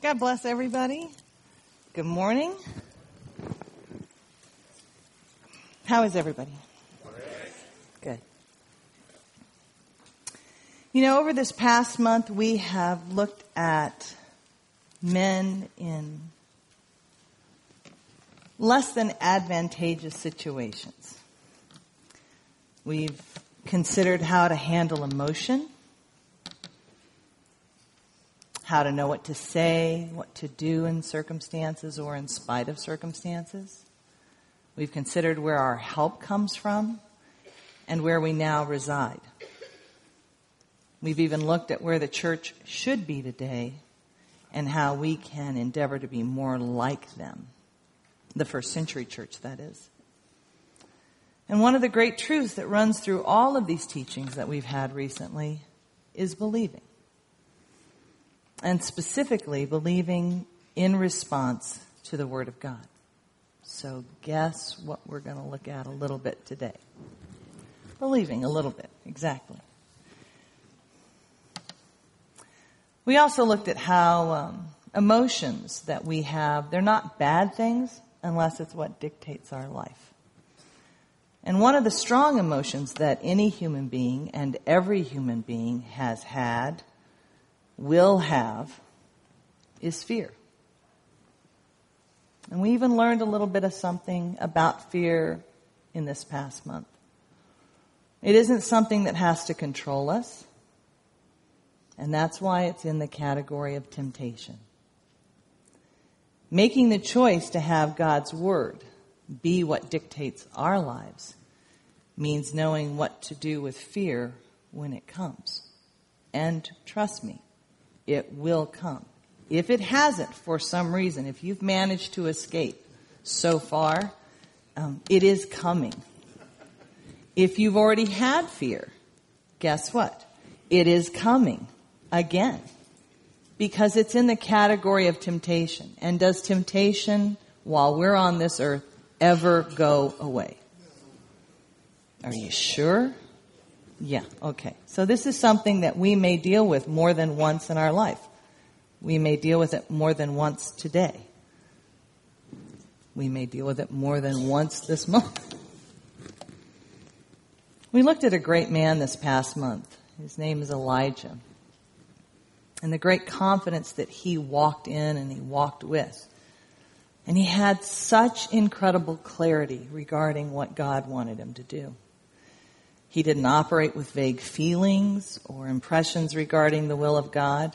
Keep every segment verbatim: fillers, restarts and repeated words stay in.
God bless everybody. Good morning. How is everybody? Good. You know, over this past month, we have looked at men in less than advantageous situations. We've considered how to handle emotion, how to know what to say, what to do in circumstances or in spite of circumstances. We've considered where our help comes from and where we now reside. We've even looked at where the church should be today and how we can endeavor to be more like them. The first century church, that is. And one of the great truths that runs through all of these teachings that we've had recently is believing. And specifically, believing in response to the Word of God. So guess what we're going to look at a little bit today? Believing a little bit, exactly. We also looked at how um, emotions that we have, they're not bad things unless it's what dictates our life. And one of the strong emotions that any human being and every human being has had, will have, is fear. And we even learned a little bit of something about fear in this past month. It isn't something that has to control us, and that's why it's in the category of temptation. Making the choice to have God's Word be what dictates our lives means knowing what to do with fear when it comes. And trust me, it will come. If it hasn't, for some reason, if you've managed to escape so far, um, it is coming. If you've already had fear, guess what? It is coming again. Because it's in the category of temptation. And does temptation, while we're on this earth, ever go away? Are you sure? Yeah, okay. So this is something that we may deal with more than once in our life. We may deal with it more than once today. We may deal with it more than once this month. We looked at a great man this past month. His name is Elijah. And the great confidence that he walked in and he walked with. And he had such incredible clarity regarding what God wanted him to do. He didn't operate with vague feelings or impressions regarding the will of God.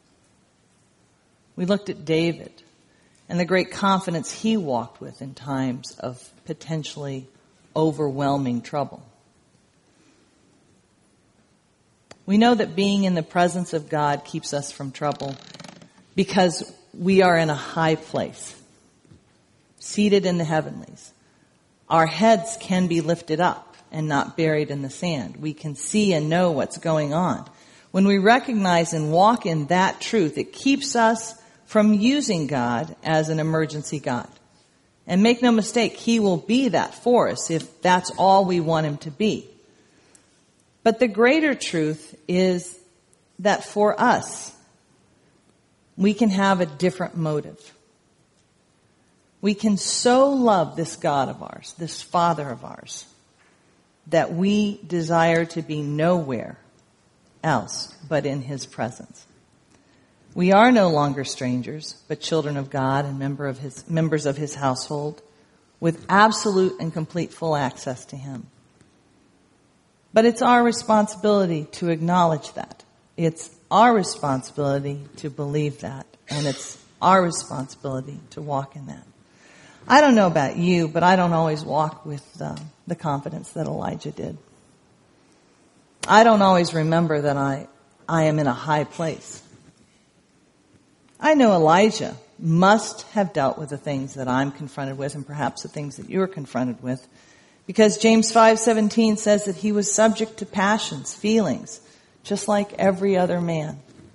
We looked at David and the great confidence he walked with in times of potentially overwhelming trouble. We know that being in the presence of God keeps us from trouble because we are in a high place, seated in the heavenlies. Our heads can be lifted up and not buried in the sand. We can see and know what's going on. When we recognize and walk in that truth, it keeps us from using God as an emergency God. And make no mistake, He will be that for us if that's all we want Him to be. But the greater truth is that for us, we can have a different motive. We can so love this God of ours, this Father of ours, that we desire to be nowhere else but in His presence. We are no longer strangers, but children of God and member of his, members of His household with absolute and complete full access to Him. But it's our responsibility to acknowledge that. It's our responsibility to believe that. And it's our responsibility to walk in that. I don't know about you, but I don't always walk with uh, the confidence that Elijah did. I don't always remember that I, I am in a high place. I know Elijah must have dealt with the things that I'm confronted with and perhaps the things that you're confronted with. Because James five seventeen says that he was subject to passions, feelings, just like every other man.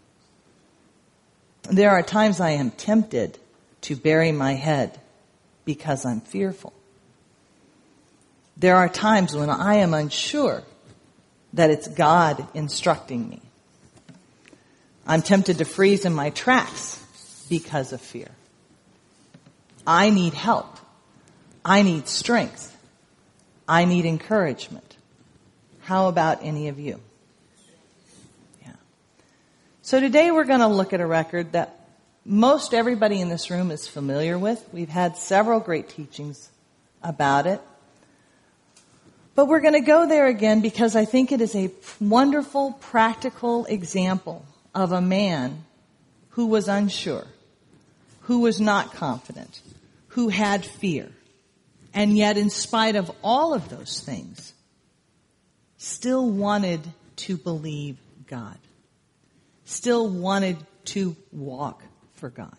There are times I am tempted to bury my head because I'm fearful. There are times when I am unsure that it's God instructing me. I'm tempted to freeze in my tracks because of fear. I need help. I need strength. I need encouragement. How about any of you? Yeah. So today we're going to look at a record that most everybody in this room is familiar with. We've had several great teachings about it. But we're going to go there again because I think it is a wonderful, practical example of a man who was unsure, who was not confident, who had fear. And yet, in spite of all of those things, still wanted to believe God, still wanted to walk for God.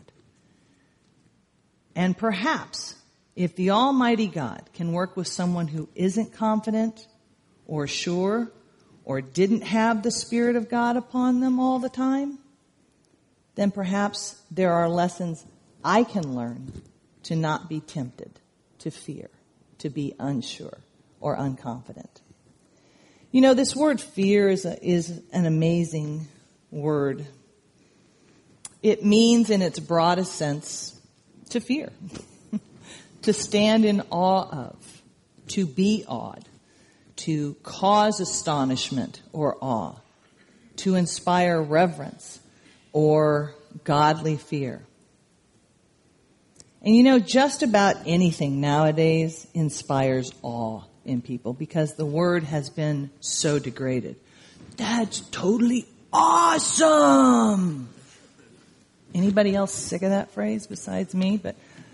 And perhaps, if the Almighty God can work with someone who isn't confident or sure or didn't have the Spirit of God upon them all the time, then perhaps there are lessons I can learn to not be tempted, to fear, to be unsure or unconfident. You know, this word fear is a, is an amazing word. It means in its broadest sense to fear. To stand in awe of, to be awed, to cause astonishment or awe, to inspire reverence or godly fear. And you know, just about anything nowadays inspires awe in people because the word has been so degraded. That's totally awesome! Anybody else sick of that phrase besides me? But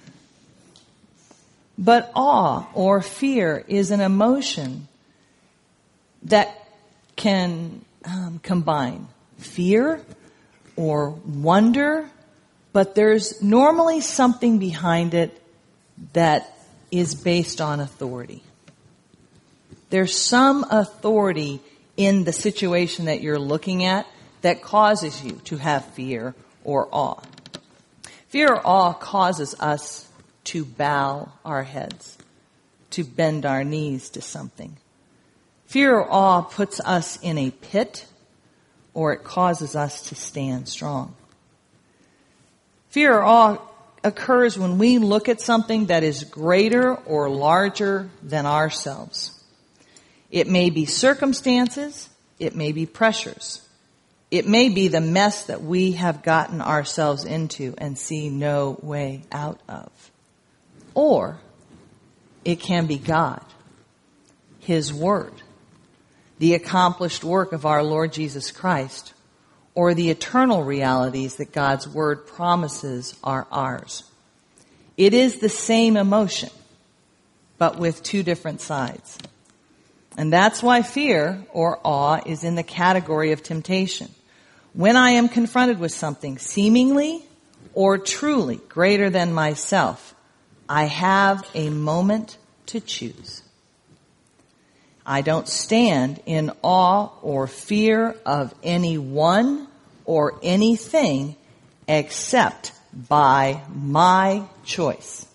But awe or fear is an emotion that can um, combine fear or wonder, but there's normally something behind it that is based on authority. There's some authority in the situation that you're looking at that causes you to have fear or awe. Fear or awe causes us to bow our heads, to bend our knees to something. Fear or awe puts us in a pit, or it causes us to stand strong. Fear or awe occurs when we look at something that is greater or larger than ourselves. It may be circumstances, it may be pressures. It may be the mess that we have gotten ourselves into and see no way out of. Or it can be God, His Word, the accomplished work of our Lord Jesus Christ, or the eternal realities that God's Word promises are ours. It is the same emotion, but with two different sides. And that's why fear or awe is in the category of temptation. When I am confronted with something seemingly or truly greater than myself, I have a moment to choose. I don't stand in awe or fear of anyone or anything except by my choice.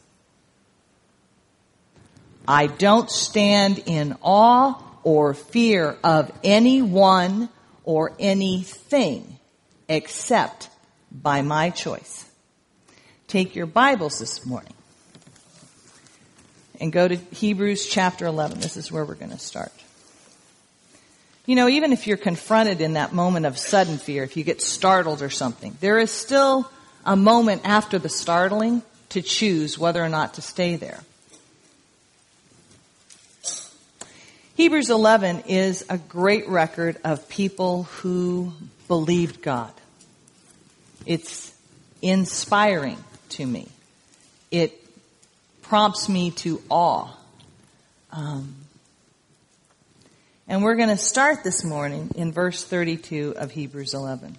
I don't stand in awe or fear of anyone or anything except by my choice. Take your Bibles this morning and go to Hebrews chapter eleven. This is where we're going to start. You know, even if you're confronted in that moment of sudden fear, if you get startled or something, there is still a moment after the startling to choose whether or not to stay there. Hebrews eleven is a great record of people who believed God. It's inspiring to me. It prompts me to awe. Um, and we're going to start this morning in verse thirty-two of Hebrews eleven.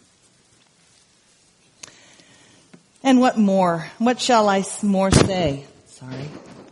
And what more? What shall I more say? Sorry.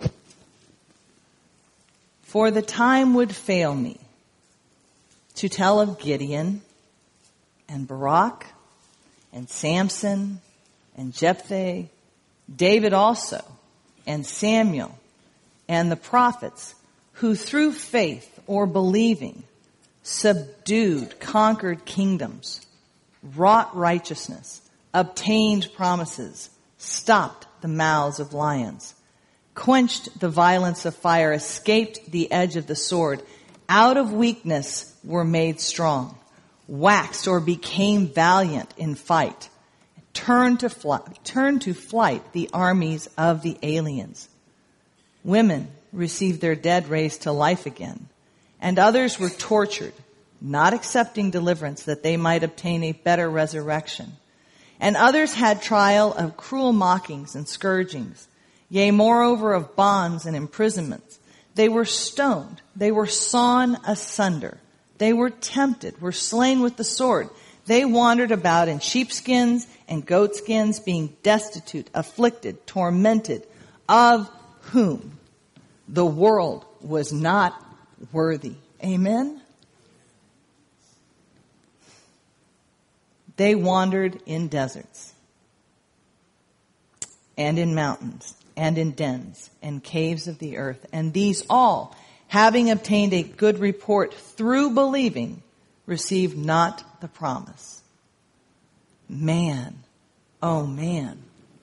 For the time would fail me to tell of Gideon and Barak and Samson and Jephthah, David also, and Samuel and the prophets who through faith or believing subdued, conquered kingdoms, wrought righteousness, obtained promises, stopped the mouths of lions, quenched the violence of fire, escaped the edge of the sword, out of weakness were made strong, waxed or became valiant in fight, turned to flight, turned to flight the armies of the aliens. Women received their dead raised to life again, and others were tortured, not accepting deliverance that they might obtain a better resurrection. And others had trial of cruel mockings and scourgings, yea, moreover of bonds and imprisonments. They were stoned, they were sawn asunder, they were tempted, were slain with the sword. They wandered about in sheepskins and goatskins, being destitute, afflicted, tormented, of whom the world was not worthy. Amen? They wandered in deserts and in mountains and in dens and caves of the earth. And these all, having obtained a good report through believing, received not the promise. Man, oh man.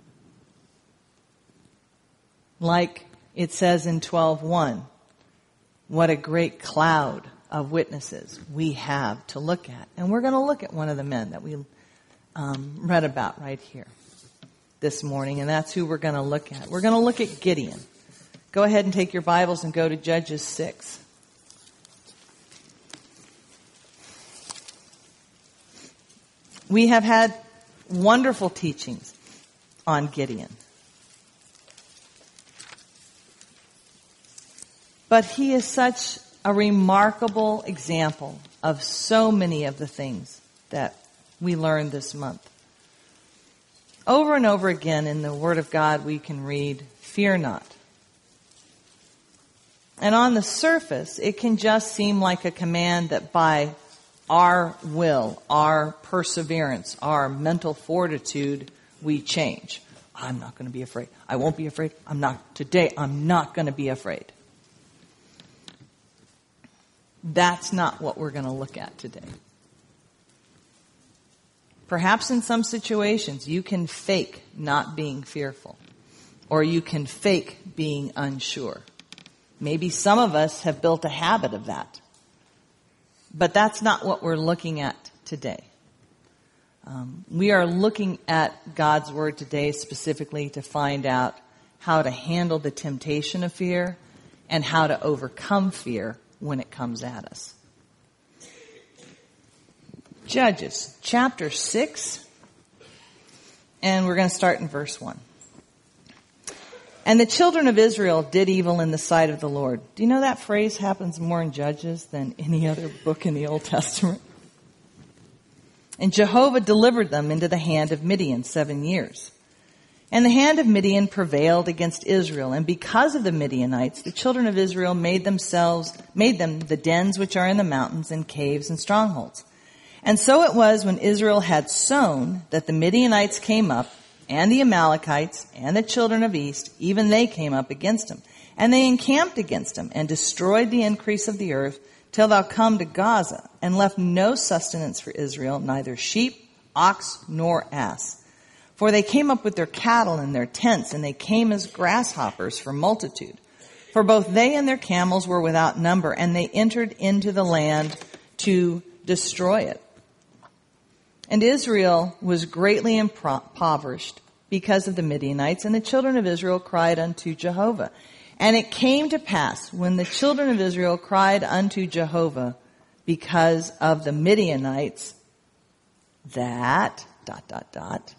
Like it says in twelve one, what a great cloud of witnesses we have to look at. And we're going to look at one of the men that we um, read about right here this morning, and that's who we're going to look at. We're going to look at Gideon. Go ahead and take your Bibles and go to Judges six. We have had wonderful teachings on Gideon. But he is such a remarkable example of so many of the things that we learned this month. Over and over again in the Word of God we can read, fear not. And on the surface, it can just seem like a command that by our will, our perseverance, our mental fortitude, we change. I'm not going to be afraid. I won't be afraid. I'm not, today, I'm not going to be afraid. That's not what we're going to look at today. Perhaps in some situations you can fake not being fearful, or you can fake being unsure. Maybe some of us have built a habit of that. But that's not what we're looking at today. Um, we are looking at God's Word today specifically to find out how to handle the temptation of fear and how to overcome fear when it comes at us. Judges chapter six, and we're going to start in verse one. And the children of Israel did evil in the sight of the Lord. Do you know that phrase happens more in Judges than any other book in the Old Testament? And Jehovah delivered them into the hand of Midian seven years. And the hand of Midian prevailed against Israel, and because of the Midianites, the children of Israel made themselves, made them the dens which are in the mountains and caves and strongholds. And so it was when Israel had sown that the Midianites came up, and the Amalekites and the children of East, even they came up against him. And they encamped against him and destroyed the increase of the earth till thou come to Gaza, and left no sustenance for Israel, neither sheep, ox, nor ass. For they came up with their cattle and their tents, and they came as grasshoppers for multitude. For both they and their camels were without number, and they entered into the land to destroy it. And Israel was greatly impoverished because of the Midianites, and the children of Israel cried unto Jehovah. And it came to pass, when the children of Israel cried unto Jehovah because of the Midianites, that, dot, dot, dot.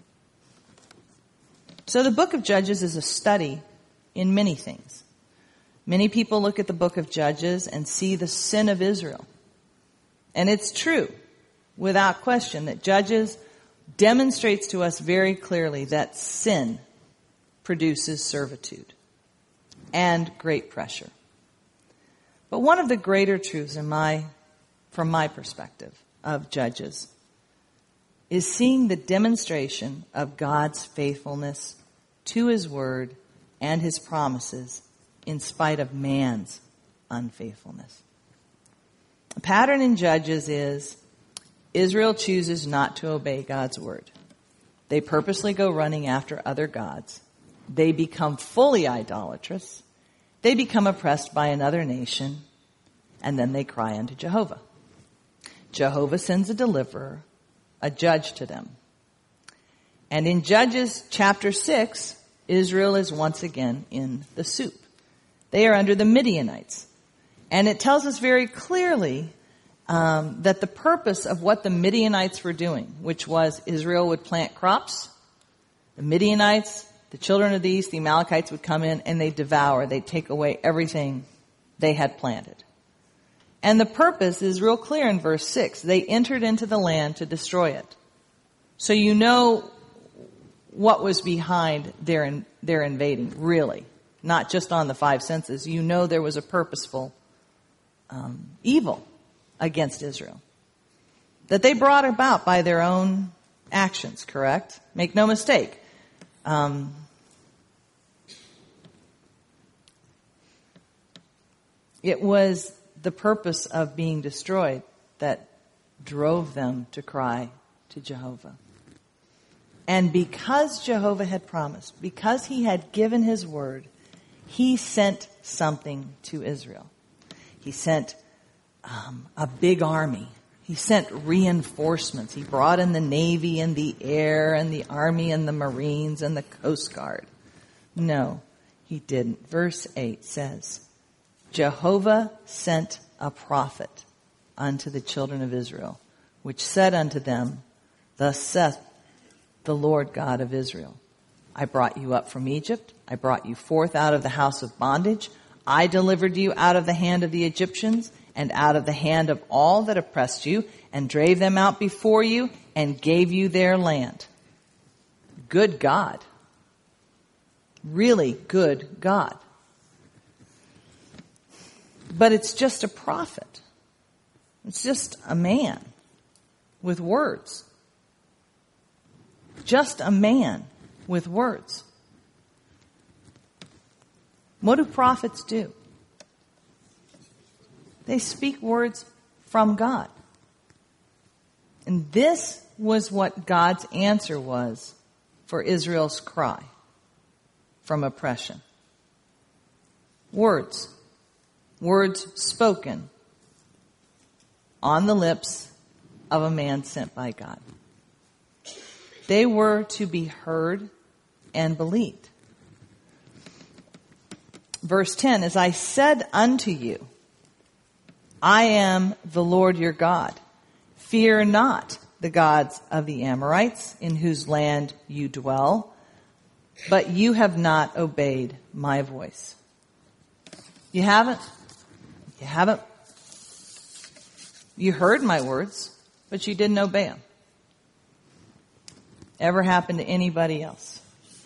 So the book of Judges is a study in many things. Many people look at the book of Judges and see the sin of Israel. And it's true, without question, that Judges demonstrates to us very clearly that sin produces servitude and great pressure. But one of the greater truths in my, from my perspective of Judges is seeing the demonstration of God's faithfulness to His Word and His promises in spite of man's unfaithfulness. The pattern in Judges is Israel chooses not to obey God's Word. They purposely go running after other gods. They become fully idolatrous. They become oppressed by another nation. And then they cry unto Jehovah. Jehovah sends a deliverer, a judge to them. And in Judges chapter six, Israel is once again in the soup. They are under the Midianites. And it tells us very clearly um, that the purpose of what the Midianites were doing, which was Israel would plant crops, the Midianites, the children of the east, the Amalekites would come in and they'd devour, they'd take away everything they had planted. And the purpose is real clear in verse six. They entered into the land to destroy it. So you know what was behind their in, their invading, really. Not just on the five senses. You know there was a purposeful um, evil against Israel that they brought about by their own actions, correct? Make no mistake. Um, it was the purpose of being destroyed that drove them to cry to Jehovah. And because Jehovah had promised, because he had given his word, he sent something to Israel. He sent um, a big army. He sent reinforcements. He brought in the Navy and the Air and the Army and the Marines and the Coast Guard. No, he didn't. Verse eight says, Jehovah sent a prophet unto the children of Israel, which said unto them, Thus saith the Lord God of Israel, I brought you up from Egypt. I brought you forth out of the house of bondage. I delivered you out of the hand of the Egyptians and out of the hand of all that oppressed you, and drave them out before you and gave you their land. Good God. Really good God. But it's just a prophet. It's just a man with words. Just a man with words. What do prophets do? They speak words from God. And this was what God's answer was for Israel's cry from oppression. Words. Words spoken on the lips of a man sent by God. They were to be heard and believed. Verse ten, as I said unto you, I am the Lord your God. Fear not the gods of the Amorites in whose land you dwell, but you have not obeyed my voice. You haven't? You haven't? You heard my words, but you didn't obey them. Ever happened to anybody else?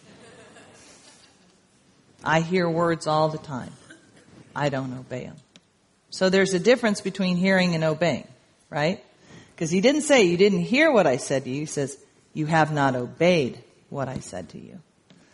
I hear words all the time. I don't obey them. So there's a difference between hearing and obeying, right? Because he didn't say you didn't hear what I said to you. He says you have not obeyed what I said to you.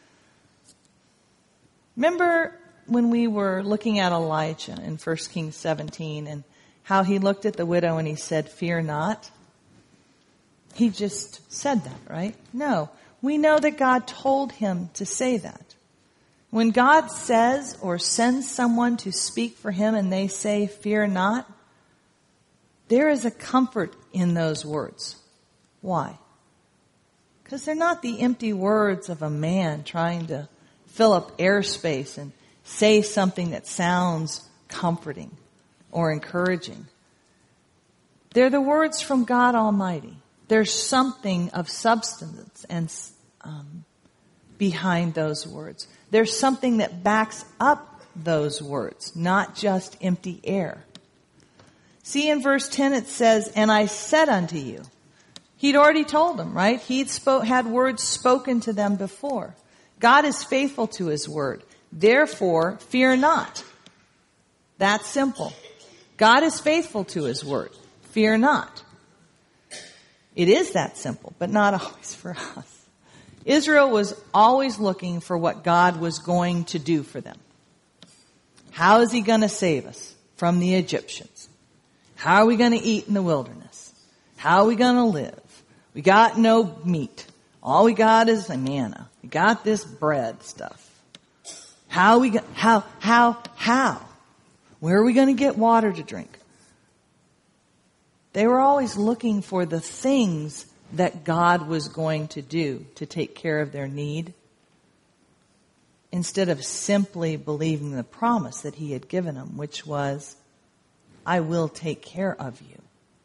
Remember when we were looking at Elijah in First Kings seventeen and how he looked at the widow and he said, fear not? He just said that, right? No. We know that God told him to say that. When God says or sends someone to speak for him and they say, fear not, there is a comfort in those words. Why? Because they're not the empty words of a man trying to fill up airspace and say something that sounds comforting or encouraging. They're the words from God Almighty. There's something of substance and um, behind those words. There's something that backs up those words, not just empty air. See, in verse ten it says, and I said unto you. He'd already told them, right? He'd spoke, had words spoken to them before. God is faithful to his word. Therefore, fear not. That's simple. God is faithful to his word. Fear not. It is that simple, but not always for us. Israel was always looking for what God was going to do for them. How is he going to save us from the Egyptians? How are we going to eat in the wilderness? How are we going to live? We got no meat. All we got is the manna. We got this bread stuff. How we got, how, how, how? Where are we going to get water to drink? They were always looking for the things that God was going to do to take care of their need, instead of simply believing the promise that he had given them, which was, I will take care of you.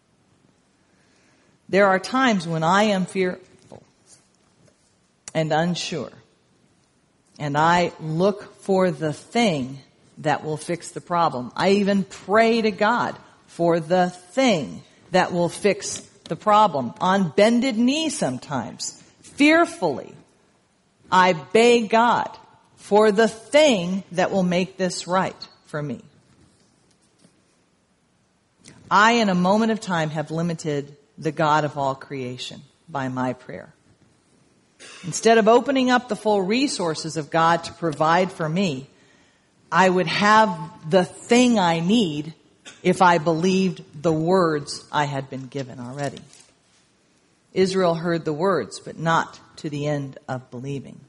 There are times when I am fearful and unsure, and I look for the thing that will fix the problem. I even pray to God for the thing that will fix the problem. On bended knee sometimes, fearfully, I beg God for the thing that will make this right for me. I, in a moment of time, have limited the God of all creation by my prayer. Instead of opening up the full resources of God to provide for me, I would have the thing I need if I believed the words I had been given already. Israel heard the words, but not to the end of believing.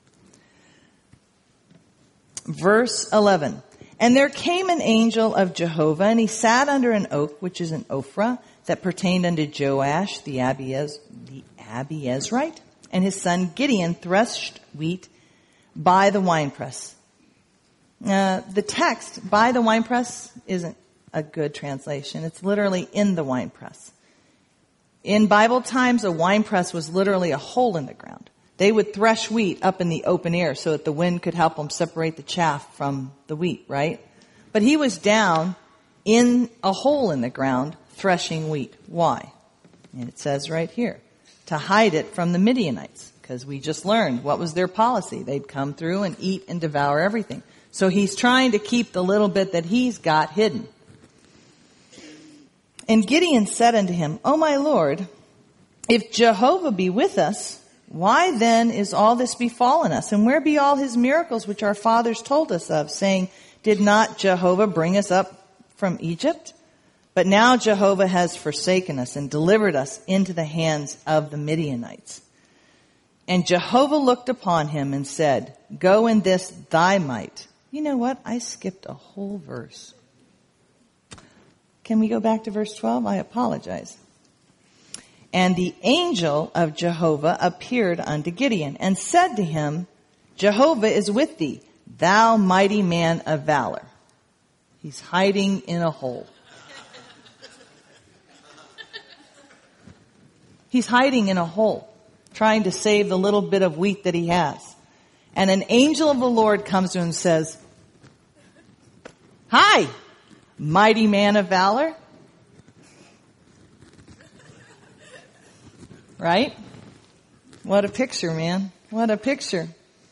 Verse eleven. And there came an angel of Jehovah, and he sat under an oak, which is an Ophrah, that pertained unto Joash the Abiez, the Abiezrite, and his son Gideon threshed wheat by the winepress. Uh, the text, by the winepress, isn't a good translation. It's literally in the winepress. In Bible times, a winepress was literally a hole in the ground. They would thresh wheat up in the open air so that the wind could help them separate the chaff from the wheat, right? But he was down in a hole in the ground threshing wheat. Why? And it says right here, to hide it from the Midianites, because we just learned what was their policy. They'd come through and eat and devour everything. So he's trying to keep the little bit that he's got hidden. And Gideon said unto him, O my Lord, if Jehovah be with us, why then is all this befallen us? And where be all his miracles which our fathers told us of, saying, did not Jehovah bring us up from Egypt? But now Jehovah has forsaken us and delivered us into the hands of the Midianites. And Jehovah looked upon him and said, go in this thy might. You know what? I skipped a whole verse. Can we go back to verse twelve? I apologize. And the angel of Jehovah appeared unto Gideon and said to him, Jehovah is with thee, thou mighty man of valor. He's hiding in a hole. He's hiding in a hole, trying to save the little bit of wheat that he has. And an angel of the Lord comes to him and says, hi, mighty man of valor. Right? What a picture, man. What a picture.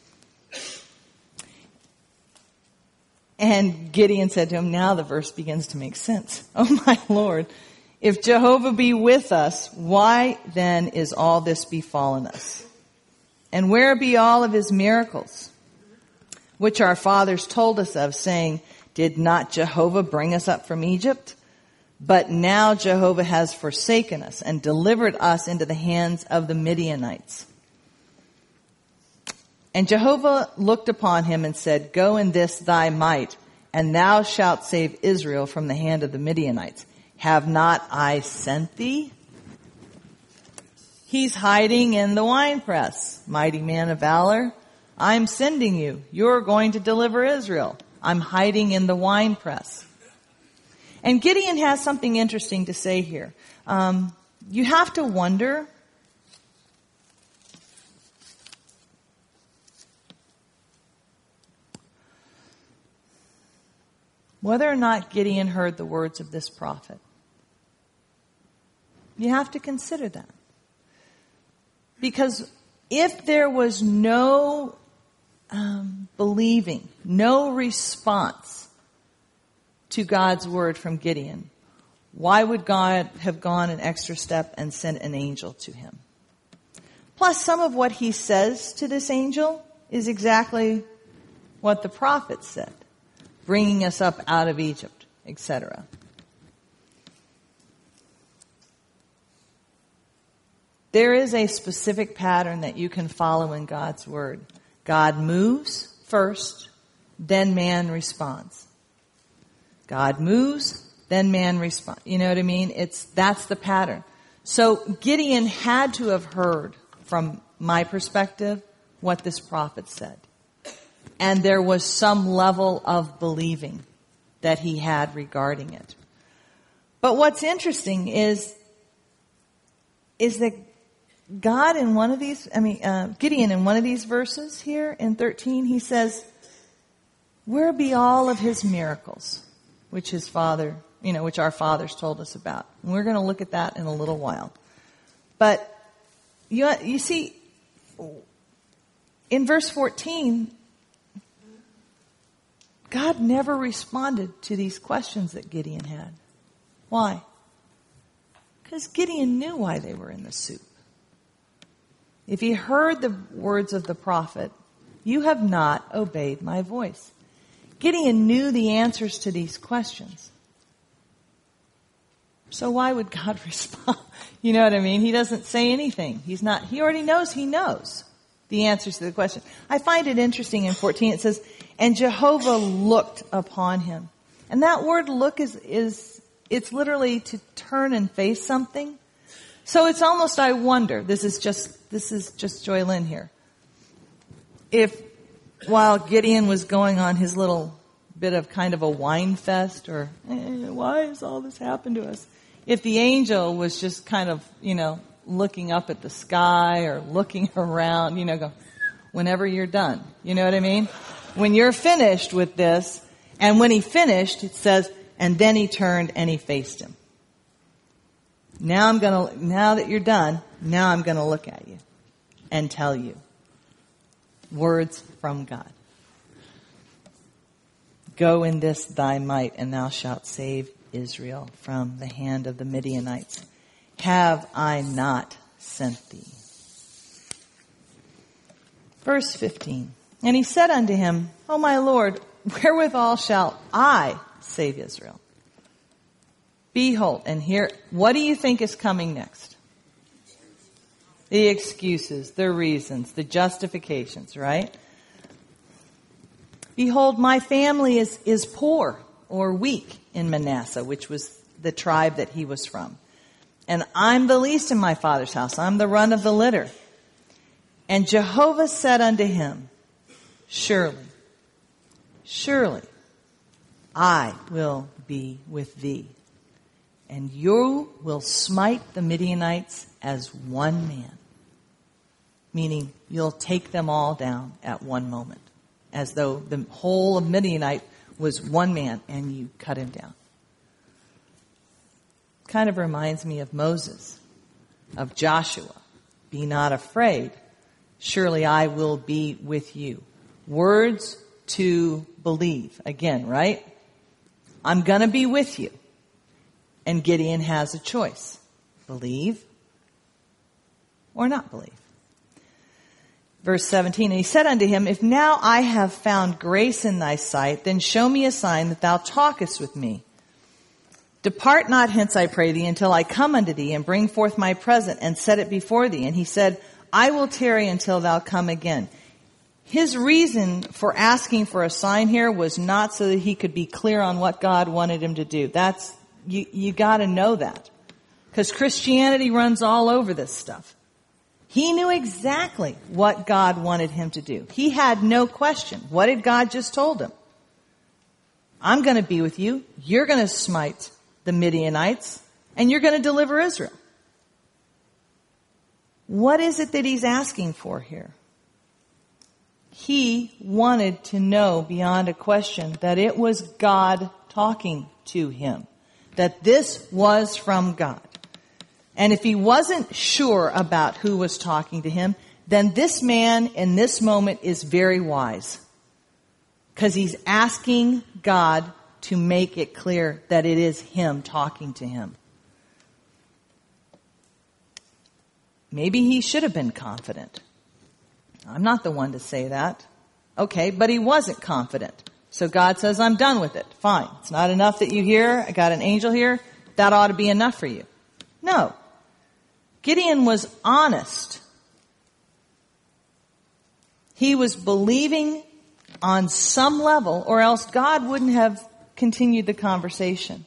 And Gideon said to him, now the verse begins to make sense. Oh my Lord, if Jehovah be with us, why then is all this befallen us? And where be all of his miracles, which our fathers told us of, saying, did not Jehovah bring us up from Egypt? But now Jehovah has forsaken us and delivered us into the hands of the Midianites. And Jehovah looked upon him and said, go in this thy might, and thou shalt save Israel from the hand of the Midianites. Have not I sent thee? He's hiding in the winepress. Mighty man of valor, I'm sending you. You're going to deliver Israel. I'm hiding in the winepress. And Gideon has something interesting to say here. Um, you have to wonder whether or not Gideon heard the words of this prophet. You have to consider that. Because if there was no um, believing, no response to God's word from Gideon, why would God have gone an extra step and sent an angel to him? Plus, some of what he says to this angel is exactly what the prophet said, bringing us up out of Egypt, et cetera. There is a specific pattern that you can follow in God's word. God moves first, then man responds. God moves, then man responds. You know what I mean? It's, that's the pattern. So Gideon had to have heard, from my perspective, what this prophet said. And there was some level of believing that he had regarding it. But what's interesting is, is that God in one of these, I mean, uh, Gideon in one of these verses here in thirteen, he says, where be all of his miracles, which his father, you know, which our fathers told us about. And we're going to look at that in a little while. But you, you see, in verse fourteen, God never responded to these questions that Gideon had. Why? Because Gideon knew why they were in the soup. If he heard the words of the prophet, you have not obeyed my voice. Gideon knew the answers to these questions. So why would God respond? You know what I mean? He doesn't say anything. He's not, he already knows he knows the answers to the question. I find it interesting in fourteen, it says, and Jehovah looked upon him. And that word look is, is, it's literally to turn and face something. So it's almost, I wonder, this is just, this is just Joy Lynn here. If while Gideon was going on his little bit of kind of a wine fest, or eh, why has all this happened to us? If the angel was just kind of, you know, looking up at the sky or looking around, you know, go, whenever you're done. You know what I mean? When you're finished with this, and when he finished, it says, and then he turned and he faced him. Now I'm gonna, now that you're done, now I'm gonna look at you and tell you words from God. Go in this thy might, and thou shalt save Israel from the hand of the Midianites. Have I not sent thee? Verse fifteen. And he said unto him, O my Lord, wherewithal shall I save Israel? Behold, and here, what do you think is coming next? The excuses, the reasons, the justifications, right? Behold, my family is, is poor or weak in Manasseh, which was the tribe that he was from. And I'm the least in my father's house. I'm the run of the litter. And Jehovah said unto him, Surely, surely, I will be with thee, and you will smite the Midianites as one man. Meaning, you'll take them all down at one moment, as though the whole of Midianite was one man, and you cut him down. Kind of reminds me of Moses, of Joshua. Be not afraid. Surely I will be with you. Words to believe. Again, right? I'm going to be with you. And Gideon has a choice. Believe or not believe. Verse seventeen, and he said unto him, If now I have found grace in thy sight, then show me a sign that thou talkest with me. Depart not hence, I pray thee, until I come unto thee, and bring forth my present, and set it before thee. And he said, I will tarry until thou come again. His reason for asking for a sign here was not so that he could be clear on what God wanted him to do. That's, you, you gotta know that. Because Christianity runs all over this stuff. He knew exactly what God wanted him to do. He had no question. What did God just told him? I'm going to be with you. You're going to smite the Midianites, and you're going to deliver Israel. What is it that he's asking for here? He wanted to know beyond a question that it was God talking to him. That this was from God. And if he wasn't sure about who was talking to him, then this man in this moment is very wise. Because he's asking God to make it clear that it is him talking to him. Maybe he should have been confident. I'm not the one to say that. Okay, but he wasn't confident. So God says, I'm done with it. Fine. It's not enough that you hear. I got an angel here. That ought to be enough for you. No. Gideon was honest. He was believing on some level, or else God wouldn't have continued the conversation.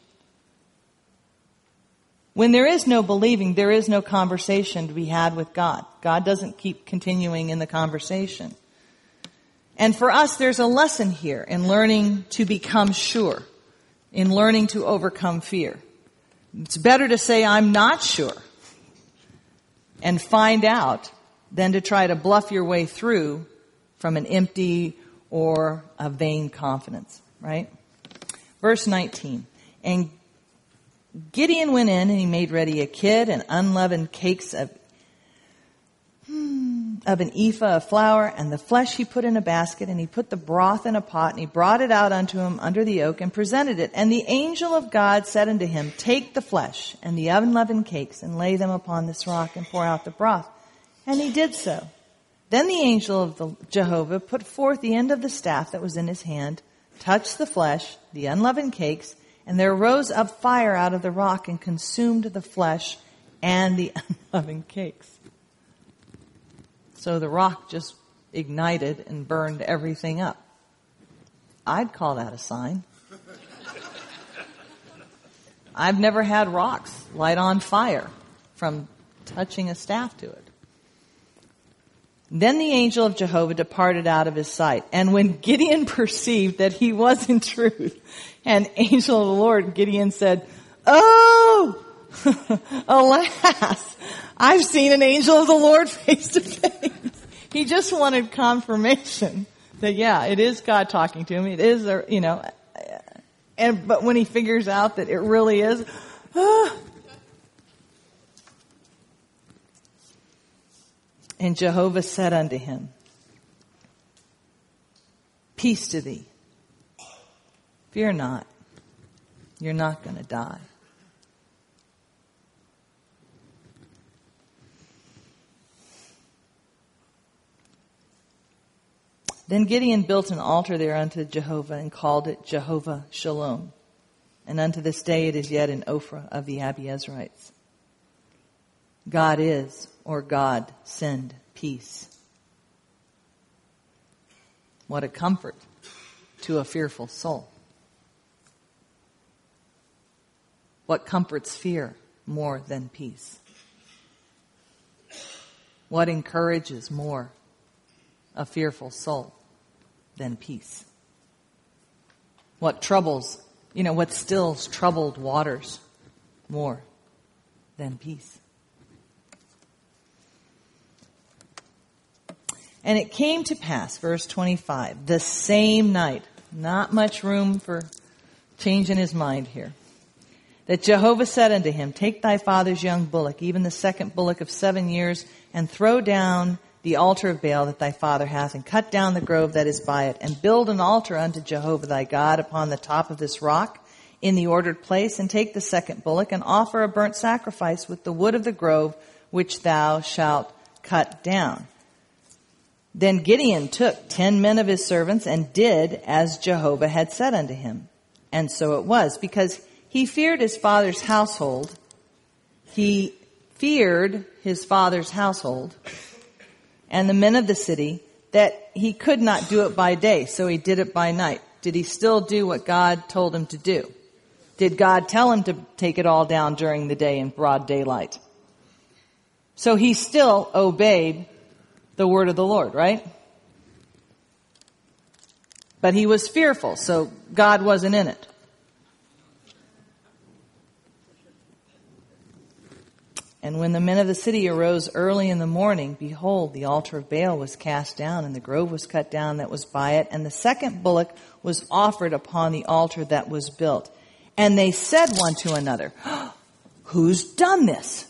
When there is no believing, there is no conversation to be had with God. God doesn't keep continuing in the conversation. And for us, there's a lesson here in learning to become sure, in learning to overcome fear. It's better to say, I'm not sure, and find out than to try to bluff your way through from an empty or a vain confidence, right? Verse nineteen. And Gideon went in and he made ready a kid and unleavened cakes of, hmm, of an ephah of flour, and the flesh he put in a basket, and he put the broth in a pot, and he brought it out unto him under the oak and presented it. And the angel of God said unto him, take the flesh and the unleavened cakes and lay them upon this rock and pour out the broth. And he did so. Then the angel of the Jehovah put forth the end of the staff that was in his hand, touched the flesh, the unleavened cakes, and there rose up fire out of the rock and consumed the flesh and the unleavened cakes. So the rock just ignited and burned everything up. I'd call that a sign. I've never had rocks light on fire from touching a staff to it. Then the angel of Jehovah departed out of his sight. And when Gideon perceived that he was in truth an angel of the Lord, Gideon said, oh, alas, I've seen an angel of the Lord face to face. He just wanted confirmation that, yeah, it is God talking to him. It is, you know, and, but when he figures out that it really is, ah. And Jehovah said unto him, peace to thee. Fear not. You're not going to die. Then Gideon built an altar there unto Jehovah and called it Jehovah Shalom. And unto this day it is yet in Ophrah of the Abiezrites. God is, or God send peace. What a comfort to a fearful soul. What comforts fear more than peace? What encourages more a fearful soul than peace? What troubles, you know, what stills troubled waters more than peace? And it came to pass, verse twenty-five, the same night, not much room for changing his mind here, that Jehovah said unto him, take thy father's young bullock, even the second bullock of seven years, and throw down the altar of Baal that thy father hath, and cut down the grove that is by it, and build an altar unto Jehovah thy God upon the top of this rock in the ordered place, and take the second bullock, and offer a burnt sacrifice with the wood of the grove which thou shalt cut down. Then Gideon took ten men of his servants and did as Jehovah had said unto him. And so it was, because he feared his father's household. He feared his father's household and the men of the city, that he could not do it by day, so he did it by night. Did he still do what God told him to do? Did God tell him to take it all down during the day in broad daylight? So he still obeyed the word of the Lord, right? But he was fearful, so God wasn't in it. And when the men of the city arose early in the morning, behold, the altar of Baal was cast down, and the grove was cut down that was by it, and the second bullock was offered upon the altar that was built. And they said one to another, who's done this?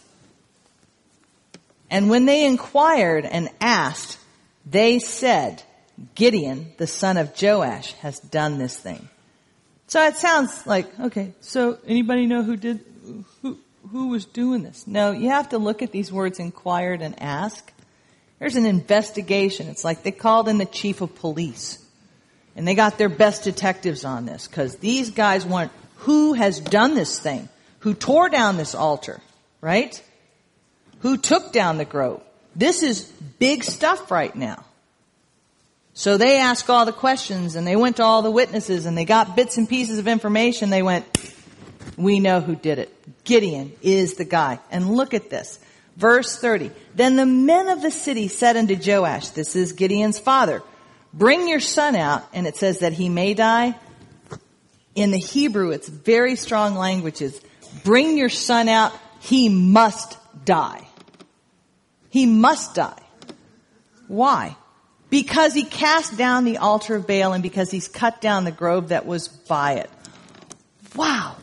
And when they inquired and asked, they said, Gideon, the son of Joash, has done this thing. So it sounds like, okay, so anybody know who did, who, who was doing this? No, you have to look at these words, inquired and ask. There's an investigation. It's like they called in the chief of police. And they got their best detectives on this, because these guys want, who has done this thing? Who tore down this altar, right? Who took down the grove? This is big stuff right now. So they asked all the questions and they went to all the witnesses and they got bits and pieces of information. They went, we know who did it. Gideon is the guy. And look at this. Verse thirty. Then the men of the city said unto Joash, this is Gideon's father, bring your son out. And it says that he may die. In the Hebrew, it's very strong languages. Bring your son out. He must die. He must die. Why? Because he cast down the altar of Baal and because he's cut down the grove that was by it. Wow.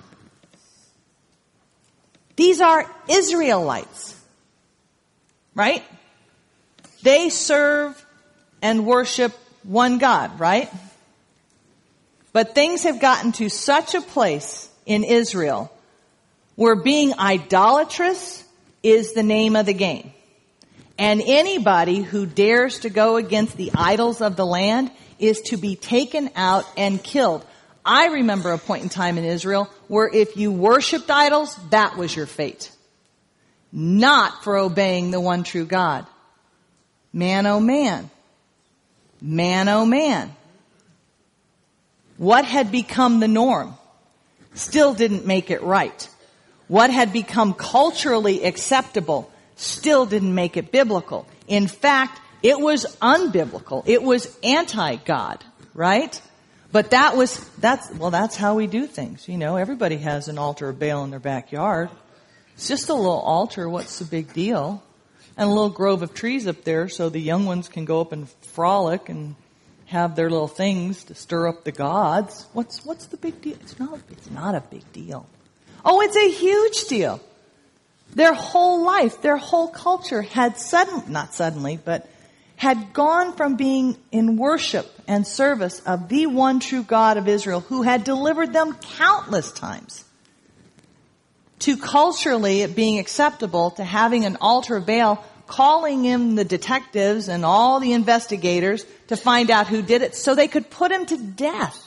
These are Israelites. Right? They serve and worship one God, right? But things have gotten to such a place in Israel where being idolatrous is the name of the game. And anybody who dares to go against the idols of the land is to be taken out and killed. I remember a point in time in Israel where if you worshipped idols, that was your fate. Not for obeying the one true God. Man, oh man. Man, oh man. What had become the norm still didn't make it right. What had become culturally acceptable still didn't make it biblical. In fact, it was unbiblical. It was anti-God, right? But that was, that's, well, that's how we do things. You know, everybody has an altar of Baal in their backyard. It's just a little altar. What's the big deal? And a little grove of trees up there so the young ones can go up and frolic and have their little things to stir up the gods. What's, what's the big deal? It's not, it's not a big deal. Oh, it's a huge deal. Their whole life, their whole culture had suddenly, not suddenly, but had gone from being in worship and service of the one true God of Israel who had delivered them countless times to culturally it being acceptable to having an altar of Baal, calling in the detectives and all the investigators to find out who did it so they could put him to death.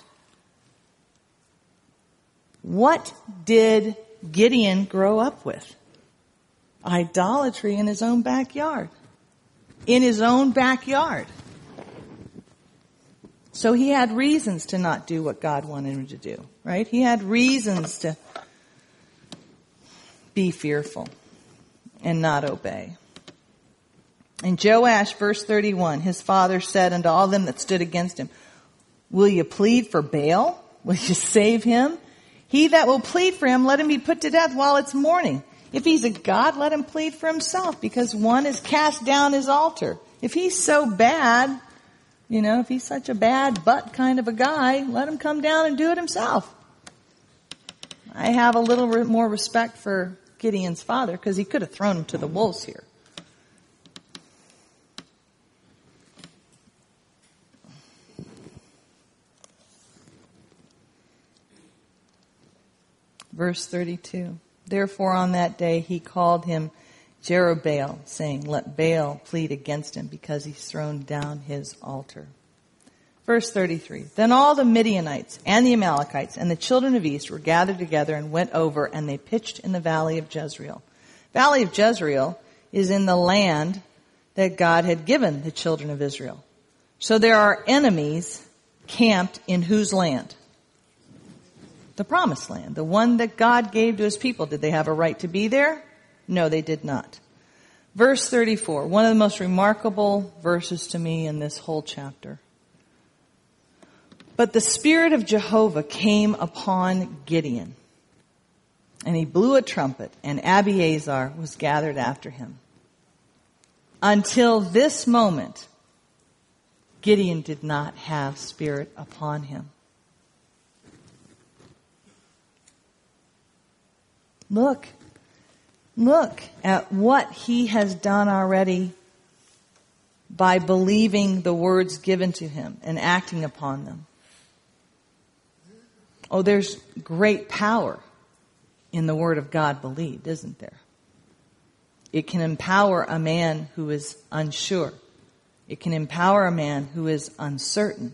What did Gideon grow up with? Idolatry in his own backyard. In his own backyard. So he had reasons to not do what God wanted him to do, right? He had reasons to be fearful and not obey. In Joash, verse thirty-one, his father said unto all them that stood against him, will you plead for Baal? Will you save him? He that will plead for him, let him be put to death while it's morning. If he's a god, let him plead for himself, because one has cast down his altar. If he's so bad, you know, if he's such a bad butt kind of a guy, let him come down and do it himself. I have a little more respect for Gideon's father, because he could have thrown him to the wolves here. Verse thirty-two. Therefore on that day he called him Jerubbaal, saying, let Baal plead against him, because he's thrown down his altar. Verse thirty-three. Then all the Midianites and the Amalekites and the children of East were gathered together and went over, and they pitched in the valley of Jezreel. Valley of Jezreel is in the land that God had given the children of Israel. So there are enemies camped in whose land? The promised land, the one that God gave to his people. Did they have a right to be there? No, they did not. Verse thirty-four, one of the most remarkable verses to me in this whole chapter. But the Spirit of Jehovah came upon Gideon, and he blew a trumpet, and Abiathar was gathered after him. Until this moment, Gideon did not have Spirit upon him. Look, look at what he has done already by believing the words given to him and acting upon them. Oh, there's great power in the word of God believed, isn't there? It can empower a man who is unsure. It can empower a man who is uncertain.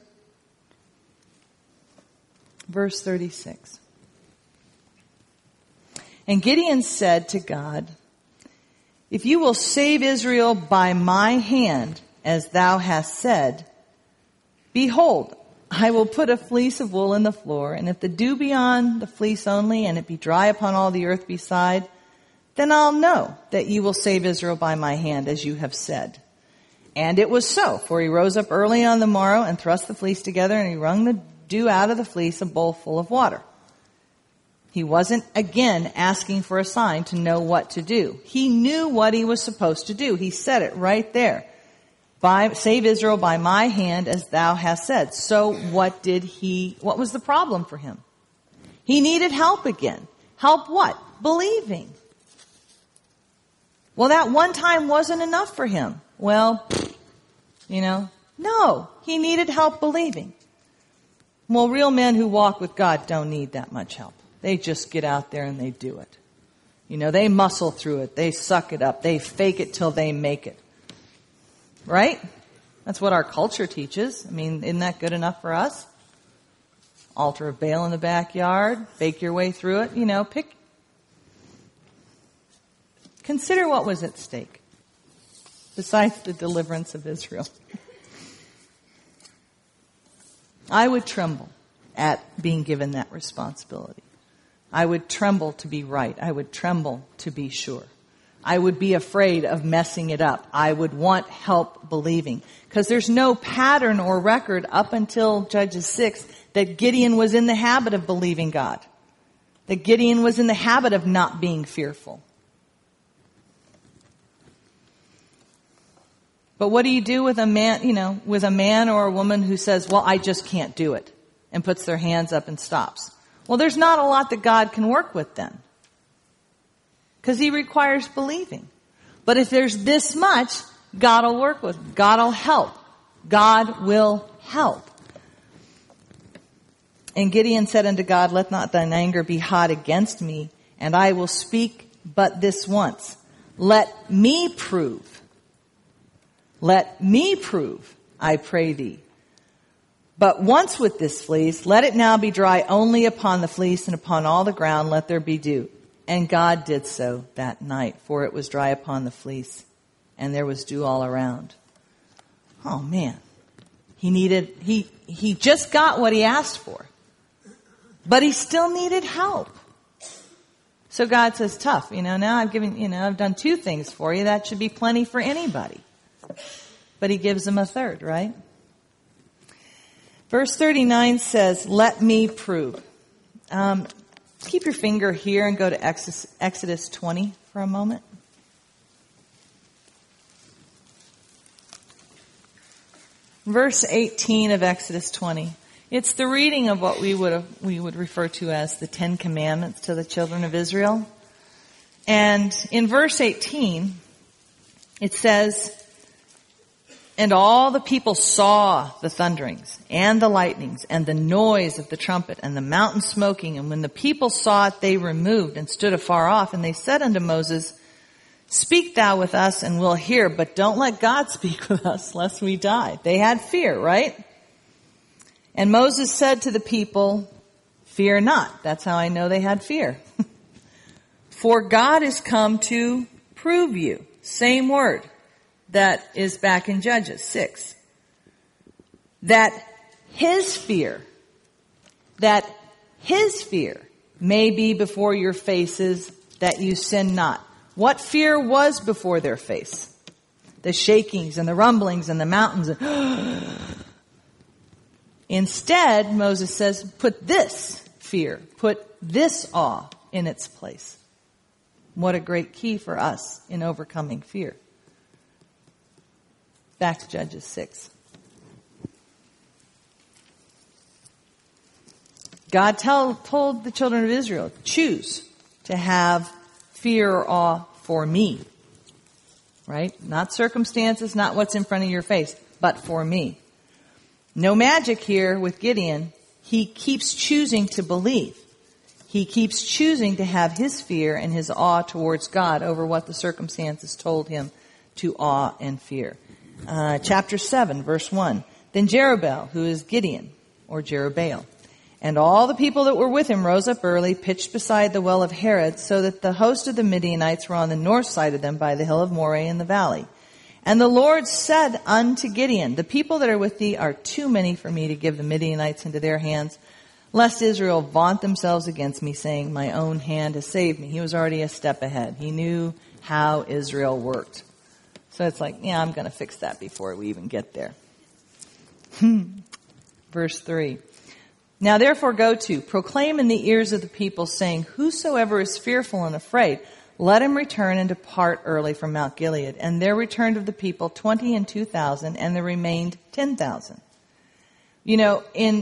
Verse thirty-six. And Gideon said to God, If you will save Israel by my hand, as thou hast said, behold, I will put a fleece of wool in the floor, and if the dew be on the fleece only, and it be dry upon all the earth beside, then I'll know that you will save Israel by my hand, as you have said. And it was so, for he rose up early on the morrow and thrust the fleece together, and he wrung the dew out of the fleece, a bowl full of water. He wasn't, again, asking for a sign to know what to do. He knew what he was supposed to do. He said it right there. By, save Israel by my hand, as thou hast said. So what did he, what was the problem for him? He needed help again. Help what? Believing. Well, that one time wasn't enough for him. Well, you know, no, he needed help believing. Well, real men who walk with God don't need that much help. They just get out there and they do it. You know, they muscle through it. They suck it up. They fake it till they make it. Right? That's what our culture teaches. I mean, isn't that good enough for us? Altar of Baal in the backyard. Fake your way through it. You know, pick. Consider what was at stake. Besides the deliverance of Israel. I would tremble at being given that responsibility. I would tremble to be right. I would tremble to be sure. I would be afraid of messing it up. I would want help believing. Because there's no pattern or record up until Judges six that Gideon was in the habit of believing God. That Gideon was in the habit of not being fearful. But what do you do with a man, you know, with a man or a woman who says, well, I just can't do it, and puts their hands up and stops? Well, there's not a lot that God can work with then. Because he requires believing. But if there's this much, God will work with. God will help. God will help. And Gideon said unto God, let not thine anger be hot against me, and I will speak but this once. Let me prove. Let me prove, I pray thee. But once with this fleece, let it now be dry only upon the fleece, and upon all the ground let there be dew. And God did so that night, for it was dry upon the fleece, and there was dew all around. Oh man. He needed, he, he just got what he asked for. But he still needed help. So God says, tough, you know, now I've given, you know, I've done two things for you. That should be plenty for anybody. But he gives them a third, right? Verse thirty-nine says, let me prove. Um, keep your finger here and go to Exodus, Exodus twenty for a moment. Verse eighteen of Exodus twenty. It's the reading of what we would have, we would refer to as the Ten Commandments to the children of Israel. And in verse eighteen, it says, and all the people saw the thunderings and the lightnings and the noise of the trumpet and the mountain smoking. And when the people saw it, they removed and stood afar off. And they said unto Moses, speak thou with us and we'll hear, but don't let God speak with us lest we die. They had fear, right? And Moses said to the people, fear not. That's how I know they had fear. For God is come to prove you. Same word. That is back in Judges six. That his fear, that his fear may be before your faces, that you sin not. What fear was before their face? The shakings and the rumblings and the mountains. Instead, Moses says, put this fear, put this awe in its place. What a great key for us in overcoming fear. Back to Judges six. God tell, told the children of Israel, choose to have fear or awe for me. Right? Not circumstances, not what's in front of your face, but for me. No magic here with Gideon. He keeps choosing to believe. He keeps choosing to have his fear and his awe towards God over what the circumstances told him to awe and fear. Uh, chapter seven, verse one. Then Jerubbaal, who is Gideon, or Jerubbaal, And all the people that were with him rose up early, pitched beside the well of Harod, so that the host of the Midianites were on the north side of them by the hill of Moreh in the valley. And the Lord said unto Gideon, the people that are with thee are too many for me to give the Midianites into their hands, lest Israel vaunt themselves against me, saying, my own hand has saved me. He was already a step ahead. He knew how Israel worked. So it's like, yeah, I'm going to fix that before we even get there. Verse three. Now therefore go to, proclaim in the ears of the people, saying, whosoever is fearful and afraid, let him return and depart early from Mount Gilead. And there returned of the people twenty and two thousand, and there remained ten thousand. You know, in,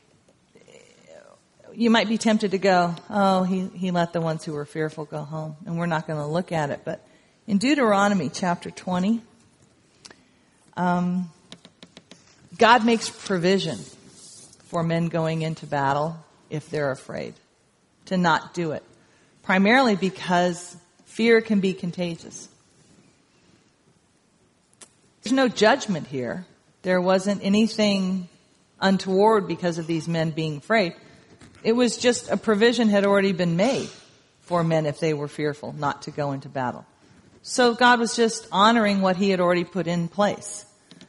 you might be tempted to go, oh, he, he let the ones who were fearful go home, and we're not going to look at it. But in Deuteronomy chapter twenty, um, God makes provision for men going into battle if they're afraid, to not do it. Primarily because fear can be contagious. There's no judgment here. There wasn't anything untoward because of these men being afraid. It was just a provision had already been made for men if they were fearful not to go into battle. So God was just honoring what he had already put in place.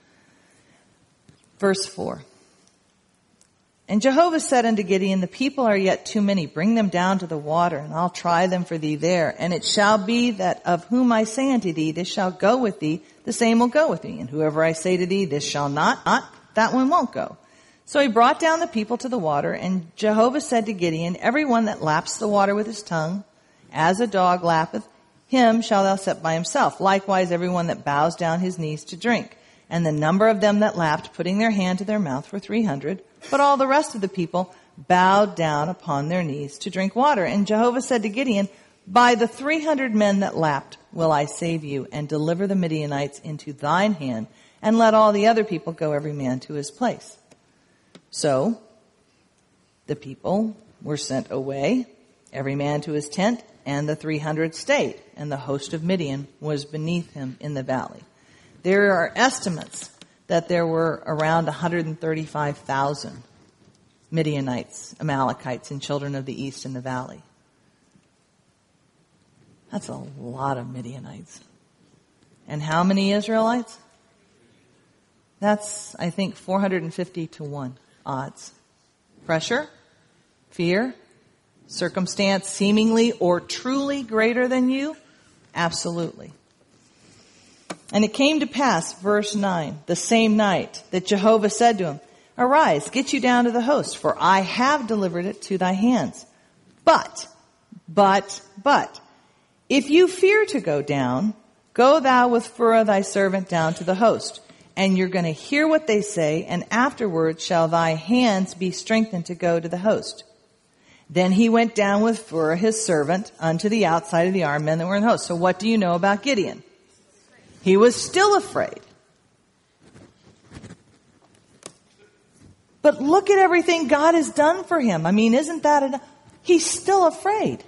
Verse four. And Jehovah said unto Gideon, the people are yet too many. Bring them down to the water, and I'll try them for thee there. And it shall be that of whom I say unto thee, this shall go with thee, the same will go with thee. And whoever I say to thee, this shall not, not, that one won't go. So he brought down the people to the water, and Jehovah said to Gideon, every one that laps the water with his tongue, as a dog lappeth, him shall thou set by himself. Likewise every one that bows down his knees to drink. And the number of them that lapped, putting their hand to their mouth, were three hundred. But all the rest of the people bowed down upon their knees to drink water. And Jehovah said to Gideon, by the three hundred men that lapped will I save you, and deliver the Midianites into thine hand, and let all the other people go every man to his place. So the people were sent away, every man to his tent, and the three hundred stayed, and the host of Midian was beneath him in the valley. There are estimates that there were around one hundred thirty-five thousand Midianites, Amalekites, and children of the east in the valley. That's a lot of Midianites. And how many Israelites? That's, I think, four hundred fifty to one odds. Pressure, fear, circumstance seemingly or truly greater than you? Absolutely. And it came to pass, verse nine, the same night that Jehovah said to him, arise, get you down to the host, for I have delivered it to thy hands. But, but, but, if you fear to go down, go thou with Phurah thy servant down to the host. And you're going to hear what they say, and afterward shall thy hands be strengthened to go to the host. Then he went down with Phurah his servant unto the outside of the armed men that were in the host. So what do you know about Gideon? He was still afraid. But look at everything God has done for him. I mean, isn't that enough? He's still afraid.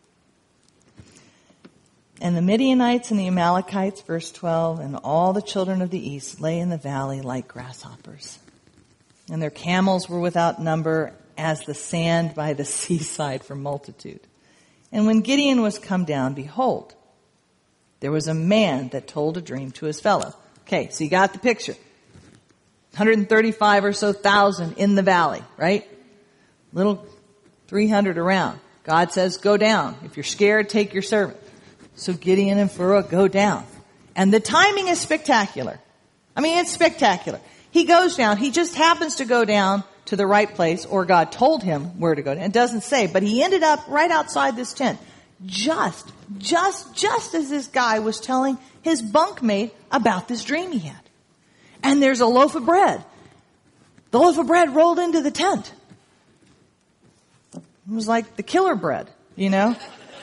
And the Midianites and the Amalekites, verse twelve, and all the children of the east lay in the valley like grasshoppers. And their camels were without number as the sand by the seaside for multitude. And when Gideon was come down, behold, there was a man that told a dream to his fellow. Okay, so you got the picture. one hundred thirty-five or so thousand in the valley, right? Little three hundred around. God says, go down. If you're scared, take your servant. So Gideon and Phurah go down. And the timing is spectacular. I mean, it's spectacular. He goes down. He just happens to go down to the right place, or God told him where to go down. It doesn't say, but he ended up right outside this tent. Just, just, just as this guy was telling his bunkmate about this dream he had. And there's a loaf of bread. The loaf of bread rolled into the tent. It was like the killer bread, you know?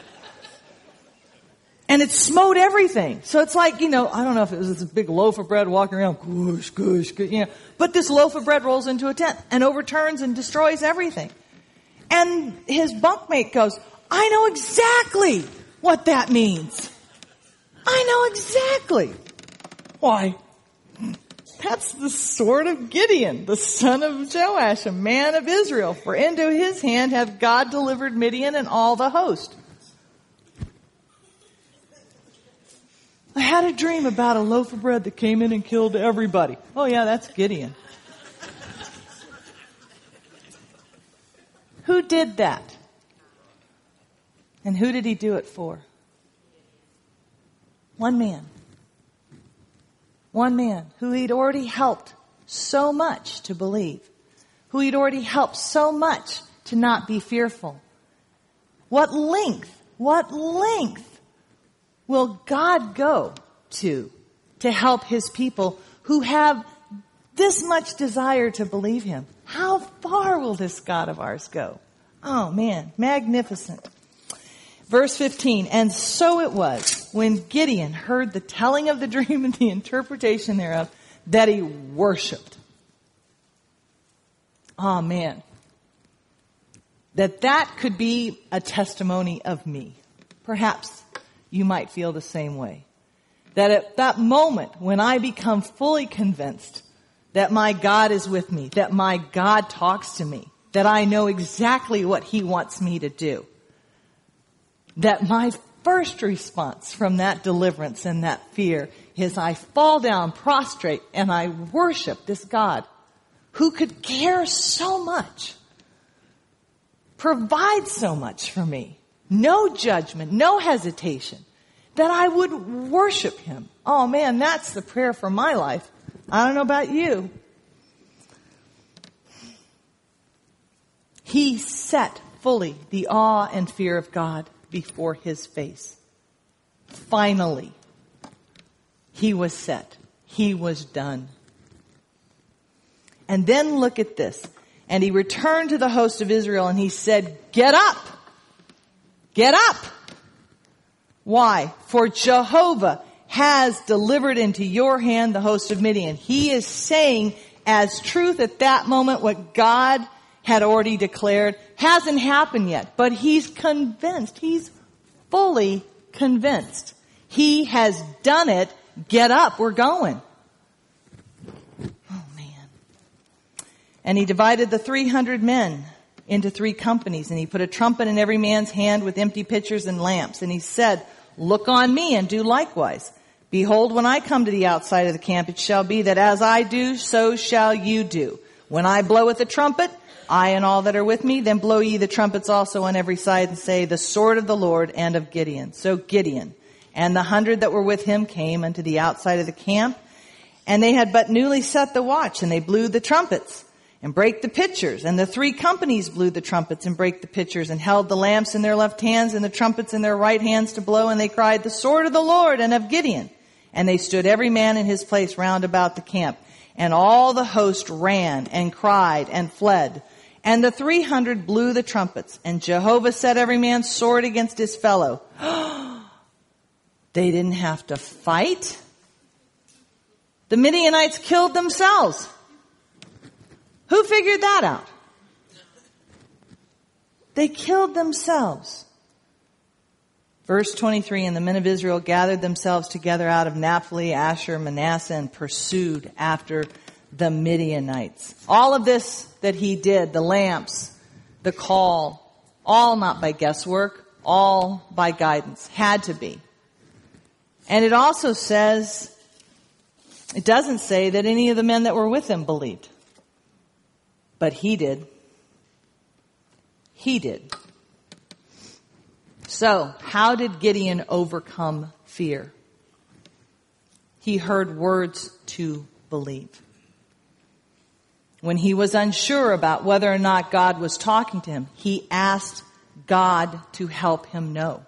And it smote everything. So it's like, you know, I don't know if it was this big loaf of bread walking around, goosh, goosh, goosh, you know. But this loaf of bread rolls into a tent and overturns and destroys everything. And his bunkmate goes, I know exactly what that means. I know exactly. Why? That's the sword of Gideon, the son of Joash, a man of Israel. For into his hand hath God delivered Midian and all the host. I had a dream about a loaf of bread that came in and killed everybody. Oh yeah, that's Gideon. Who did that? And who did he do it for? One man. One man who he'd already helped so much to believe. Who he'd already helped so much to not be fearful. What length, what length will God go to to help his people who have this much desire to believe him? How far will this God of ours go? Oh man, magnificent. Verse fifteen, and so it was when Gideon heard the telling of the dream and the interpretation thereof that he worshiped. Oh man. That that could be a testimony of me. Perhaps you might feel the same way. That at that moment when I become fully convinced that my God is with me, that my God talks to me, that I know exactly what he wants me to do, that my first response from that deliverance and that fear is I fall down prostrate and I worship this God who could care so much, provide so much for me, no judgment, no hesitation, that I would worship him. Oh man, that's the prayer for my life. I don't know about you. He set fully the awe and fear of God before his face. Finally, he was set. He was done. And then look at this. And he returned to the host of Israel and he said, get up! Get up! Why? For Jehovah has delivered into your hand the host of Midian. He is saying as truth at that moment what God had already declared. Hasn't happened yet, but he's convinced. He's fully convinced. He has done it. Get up. We're going. Oh man. And he divided the three hundred men into three companies, and he put a trumpet in every man's hand with empty pitchers and lamps. And he said, look on me and do likewise. Behold, when I come to the outside of the camp, it shall be that as I do, so shall you do. When I blow with the trumpet, I and all that are with me, then blow ye the trumpets also on every side and say, the sword of the Lord and of Gideon. So Gideon and the hundred that were with him came unto the outside of the camp, and they had but newly set the watch, and they blew the trumpets and brake the pitchers. And the three companies blew the trumpets and brake the pitchers and held the lamps in their left hands and the trumpets in their right hands to blow. And they cried, the sword of the Lord and of Gideon. And they stood every man in his place round about the camp. And all the host ran and cried and fled. And the three hundred blew the trumpets, and Jehovah set every man's sword against his fellow. They didn't have to fight. The Midianites killed themselves. Who figured that out? They killed themselves. Verse twenty-three, and the men of Israel gathered themselves together out of Naphtali, Asher, Manasseh, and pursued after the Midianites. All of this that he did, the lamps, the call, all not by guesswork, all by guidance, had to be. And it also says, it doesn't say that any of the men that were with him believed. But he did. He did. So, how did Gideon overcome fear? He heard words to believe. When he was unsure about whether or not God was talking to him, he asked God to help him know.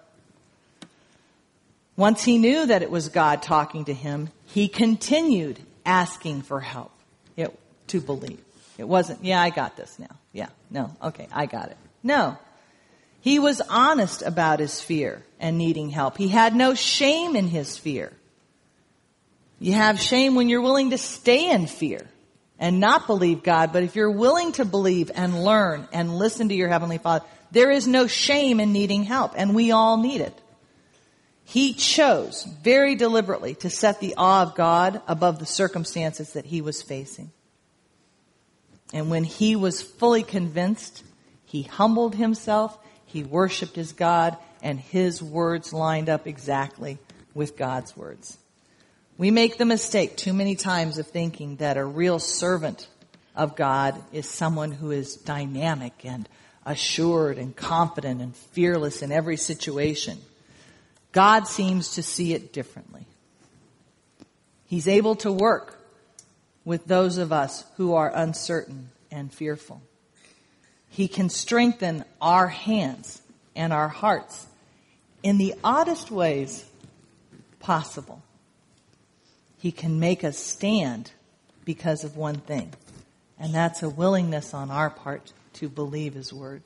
Once he knew that it was God talking to him, he continued asking for help it, to believe. It wasn't, yeah, I got this now. Yeah, no, okay, I got it. No. He was honest about his fear and needing help. He had no shame in his fear. You have shame when you're willing to stay in fear and not believe God. But if you're willing to believe and learn and listen to your Heavenly Father, there is no shame in needing help. And we all need it. He chose very deliberately to set the awe of God above the circumstances that he was facing. And when he was fully convinced, he humbled himself, he worshiped his God, and his words lined up exactly with God's words. We make the mistake too many times of thinking that a real servant of God is someone who is dynamic and assured and confident and fearless in every situation. God seems to see it differently. He's able to work with those of us who are uncertain and fearful. He can strengthen our hands and our hearts in the oddest ways possible. He can make us stand because of one thing, and that's a willingness on our part to believe his word.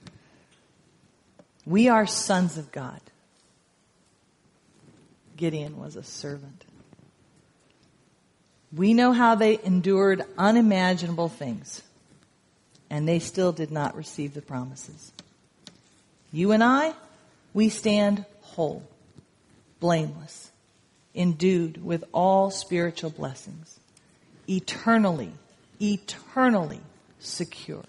We are sons of God. Gideon was a servant. We know how they endured unimaginable things, and they still did not receive the promises. You and I, we stand whole, blameless, endued with all spiritual blessings, eternally, eternally secure,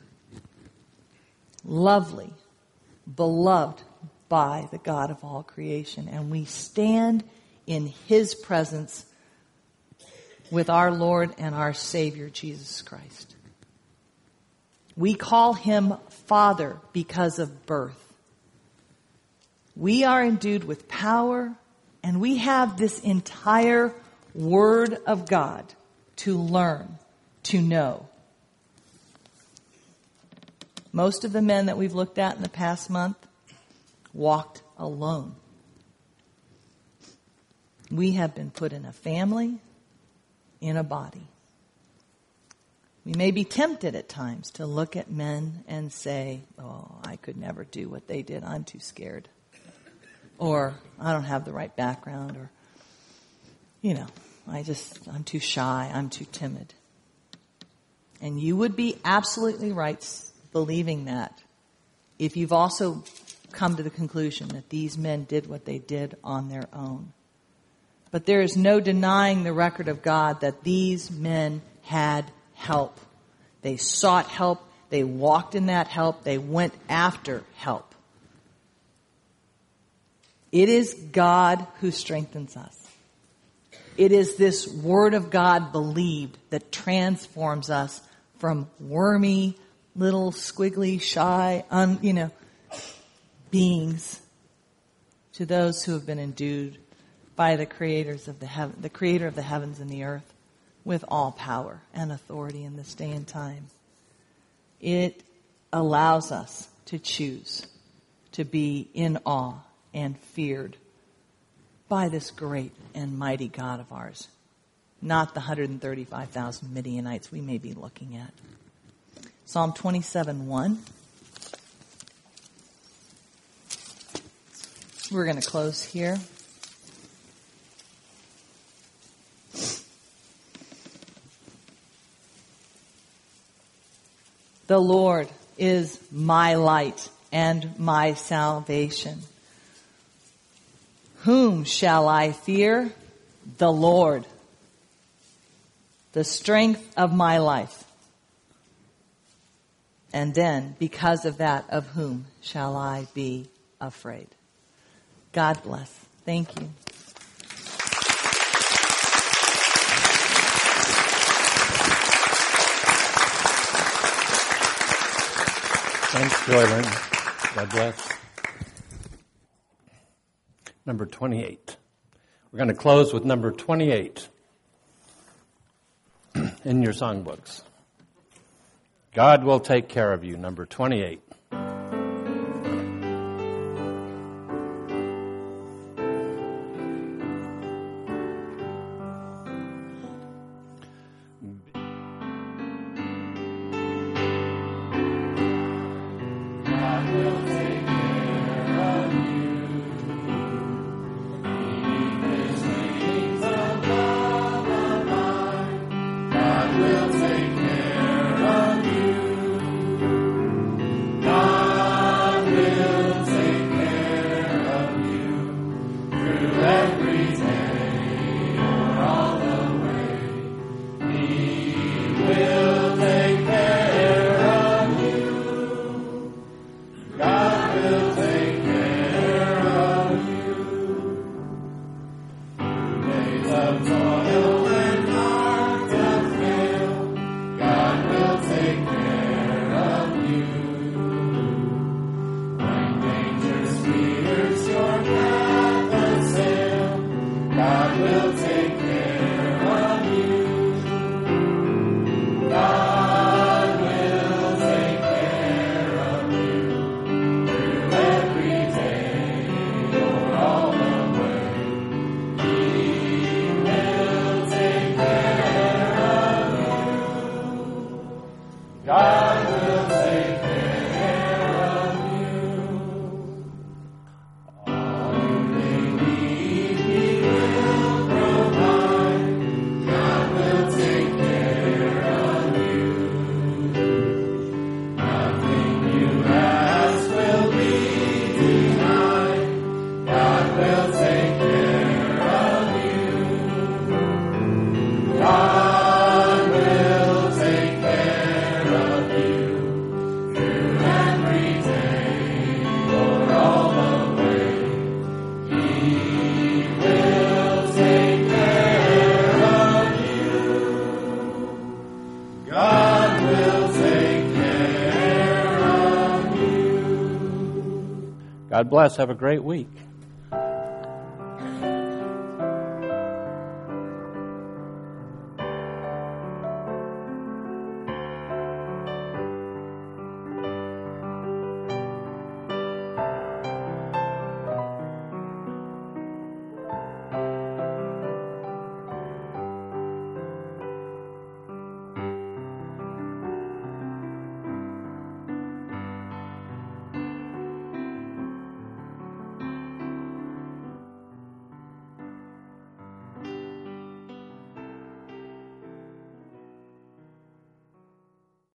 lovely, beloved by the God of all creation. And we stand in his presence with our Lord and our Savior, Jesus Christ. We call him Father because of birth. We are endued with power, and we have this entire Word of God to learn, to know. Most of the men that we've looked at in the past month walked alone. We have been put in a family, in a body. We may be tempted at times to look at men and say, oh, I could never do what they did. I'm too scared. Or I don't have the right background. Or, you know, I just, I'm too shy. I'm too timid. And you would be absolutely right believing that if you've also come to the conclusion that these men did what they did on their own. But there is no denying the record of God that these men had help. They sought help. They walked in that help. They went after help. It is God who strengthens us. It is this Word of God believed that transforms us from wormy, little, squiggly, shy, un, you know, beings to those who have been endued by the creators of the heaven, the creator of the heavens and the earth, with all power and authority in this day and time. It allows us to choose to be in awe and feared by this great and mighty God of ours, not the one hundred thirty-five thousand Midianites we may be looking at. Psalm twenty-seven one. We're going to close here. The Lord is my light and my salvation. Whom shall I fear? The Lord, the strength of my life. And then, because of that, of whom shall I be afraid? God bless. Thank you. Thanks, Joylyn. God bless. Number twenty-eight. We're going to close with number twenty-eight in your songbooks. God will take care of you, number twenty-eight. God God bless. Have a great week.